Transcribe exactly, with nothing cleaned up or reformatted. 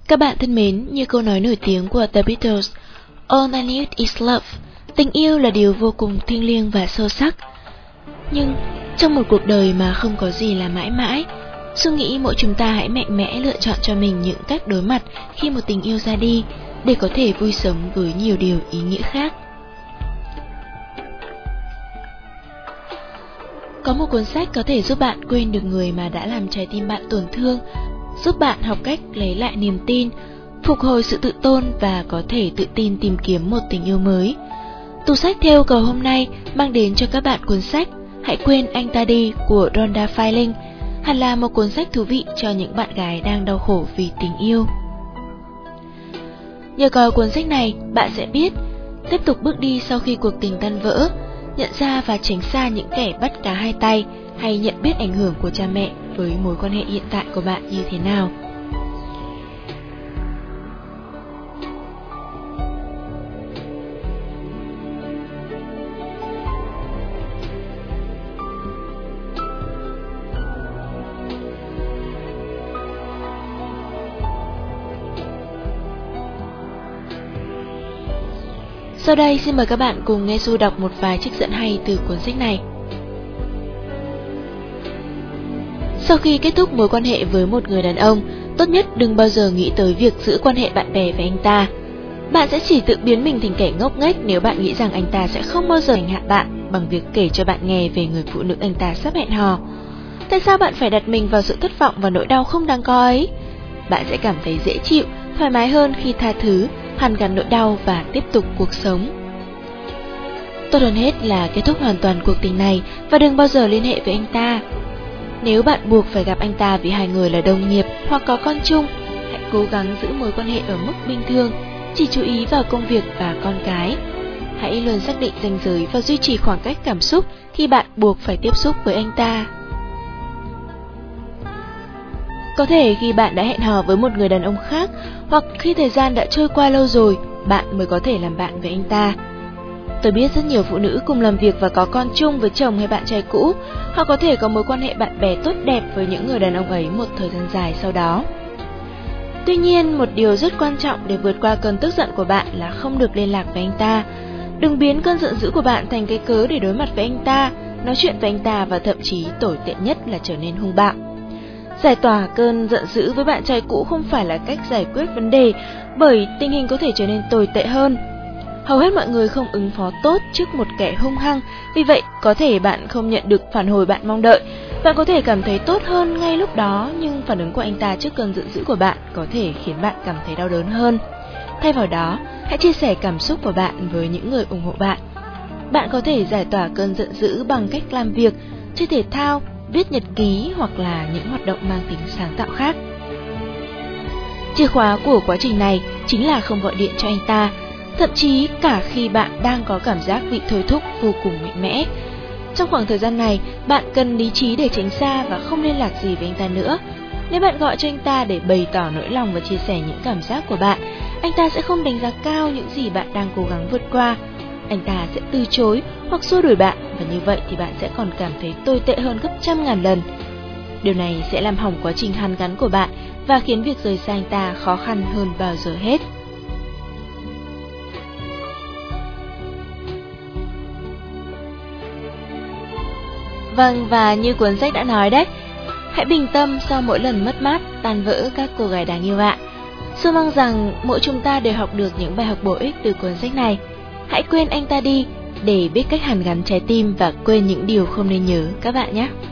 Các bạn thân mến, như câu nói nổi tiếng của The Beatles, All I need is love. Tình yêu là điều vô cùng thiêng liêng và sâu sắc. Nhưng trong một cuộc đời mà không có gì là mãi mãi, Su nghĩ mỗi chúng ta hãy mạnh mẽ lựa chọn cho mình những cách đối mặt khi một tình yêu ra đi, để có thể vui sống với nhiều điều ý nghĩa khác. Có một cuốn sách có thể giúp bạn quên được người mà đã làm trái tim bạn tổn thương, giúp bạn học cách lấy lại niềm tin, phục hồi sự tự tôn và có thể tự tin tìm kiếm một tình yêu mới. Tủ sách theo yêu cầu hôm nay mang đến cho các bạn cuốn sách Hãy quên anh ta đi của Rhonda Feiling, hẳn là một cuốn sách thú vị cho những bạn gái đang đau khổ vì tình yêu. Nhờ có cuốn sách này, bạn sẽ biết tiếp tục bước đi sau khi cuộc tình tan vỡ, nhận ra và tránh xa những kẻ bắt cá hai tay, hay nhận biết ảnh hưởng của cha mẹ với mối quan hệ hiện tại của bạn như thế nào. Sau đây xin mời các bạn cùng nghe Su đọc một vài trích dẫn hay từ cuốn sách này. Sau khi kết thúc mối quan hệ với một người đàn ông, tốt nhất đừng bao giờ nghĩ tới việc giữ quan hệ bạn bè với anh ta. Bạn sẽ chỉ tự biến mình thành kẻ ngốc nghếch nếu bạn nghĩ rằng anh ta sẽ không bao giờ hành hạ bạn bằng việc kể cho bạn nghe về người phụ nữ anh ta sắp hẹn hò. Tại sao bạn phải đặt mình vào sự thất vọng và nỗi đau không đáng có ấy? Bạn sẽ cảm thấy dễ chịu, thoải mái hơn khi tha thứ, hàn gắn nỗi đau và tiếp tục cuộc sống. Tốt hơn hết là kết thúc hoàn toàn cuộc tình này và đừng bao giờ liên hệ với anh ta. Nếu bạn buộc phải gặp anh ta vì hai người là đồng nghiệp hoặc có con chung, hãy cố gắng giữ mối quan hệ ở mức bình thường, chỉ chú ý vào công việc và con cái. Hãy luôn xác định ranh giới và duy trì khoảng cách cảm xúc khi bạn buộc phải tiếp xúc với anh ta. Có thể khi bạn đã hẹn hò với một người đàn ông khác, hoặc khi thời gian đã trôi qua lâu rồi, bạn mới có thể làm bạn với anh ta. Tôi biết rất nhiều phụ nữ cùng làm việc và có con chung với chồng hay bạn trai cũ, họ có thể có mối quan hệ bạn bè tốt đẹp với những người đàn ông ấy một thời gian dài sau đó. Tuy nhiên, một điều rất quan trọng để vượt qua cơn tức giận của bạn là không được liên lạc với anh ta. Đừng biến cơn giận dữ của bạn thành cái cớ để đối mặt với anh ta, nói chuyện với anh ta và thậm chí tồi tệ nhất là trở nên hung bạo. Giải tỏa cơn giận dữ với bạn trai cũ không phải là cách giải quyết vấn đề, bởi tình hình có thể trở nên tồi tệ hơn. Hầu hết mọi người không ứng phó tốt trước một kẻ hung hăng, vì vậy có thể bạn không nhận được phản hồi bạn mong đợi. Bạn có thể cảm thấy tốt hơn ngay lúc đó, nhưng phản ứng của anh ta trước cơn giận dữ của bạn có thể khiến bạn cảm thấy đau đớn hơn. Thay vào đó, hãy chia sẻ cảm xúc của bạn với những người ủng hộ bạn. Bạn có thể giải tỏa cơn giận dữ bằng cách làm việc, chơi thể thao, viết nhật ký hoặc là những hoạt động mang tính sáng tạo khác. Chìa khóa của quá trình này chính là không gọi điện cho anh ta, thậm chí cả khi bạn đang có cảm giác bị thôi thúc vô cùng mạnh mẽ. Trong khoảng thời gian này, bạn cần lý trí để tránh xa và không liên lạc gì với anh ta nữa. Nếu bạn gọi cho anh ta để bày tỏ nỗi lòng và chia sẻ những cảm giác của bạn, anh ta sẽ không đánh giá cao những gì bạn đang cố gắng vượt qua. Anh ta sẽ từ chối hoặc xua đuổi bạn, và như vậy thì bạn sẽ còn cảm thấy tồi tệ hơn gấp trăm ngàn lần. Điều này sẽ làm hỏng quá trình hàn gắn của bạn và khiến việc rời xa anh ta khó khăn hơn bao giờ hết. Vâng, và như cuốn sách đã nói đấy, hãy bình tâm sau mỗi lần mất mát, tan vỡ các cô gái đáng yêu ạ. Su mong rằng mỗi chúng ta đều học được những bài học bổ ích từ cuốn sách này. Hãy quên anh ta đi để biết cách hàn gắn trái tim và quên những điều không nên nhớ các bạn nhé.